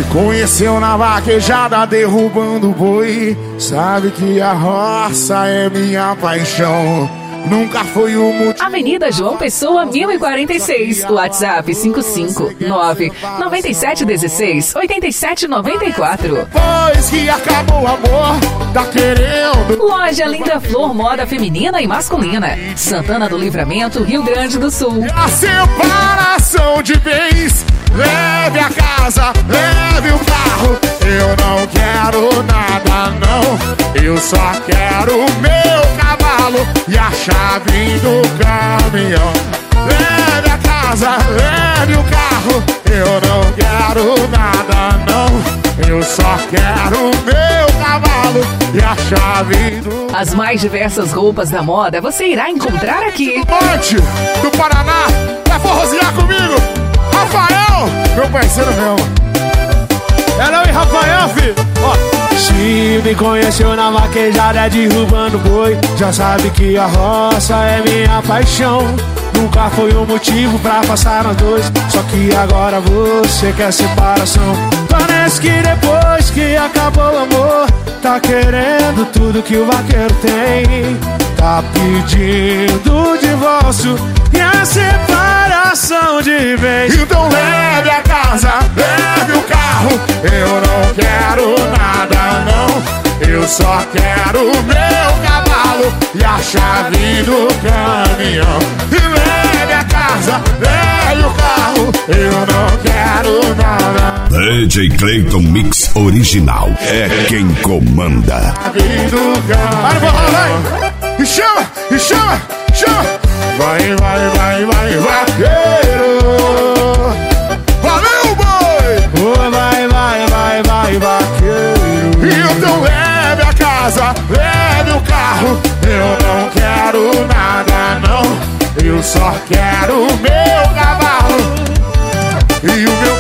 Conheceu na vaquejada derrubando boi. Sabe que a roça é minha paixão. Nunca foi o motivo. Avenida João Pessoa, 1046. WhatsApp 55997168794. Pois que acabou o amor, tá querendo. Loja Linda Flor, moda feminina e masculina. Santana do Livramento, Rio Grande do Sul. A separação de bens. Leve a casa, leve o carro. Eu não quero nada não. Eu só quero o meu cavalo e a chave do caminhão. Leve a casa, leve o carro. Eu não quero nada não. Eu só quero o meu cavalo e a chave do... As mais diversas roupas da moda você irá encontrar aqui. Monte do Paraná, vai forrosear comigo. Rafael, meu parceiro mesmo. É não, e Rafael, filho? Ó. Se me conheceu na vaquejada derrubando boi, já sabe que a roça é minha paixão. Nunca foi um motivo pra passar nós dois, só que agora você quer separação. Parece que depois que acabou o amor, tá querendo tudo que o vaqueiro tem. Tá pedindo divórcio e a separação de vez. Então leve a casa, leve o carro. Eu não quero nada não. Eu só quero o meu cavalo e a chave do caminhão. E leve a casa, leve o carro. Eu não quero nada. DJ Clayton Mix Original é quem comanda. Chave do caminhão. E chama, e chama, chama. Vai, vai, vai, vai, vaqueiro. Valeu, boi. Oh, vai, vai, vai, vai, vaqueiro. Então leve a casa, leve o carro. Eu não quero nada não. Eu só quero o meu cavalo e o meu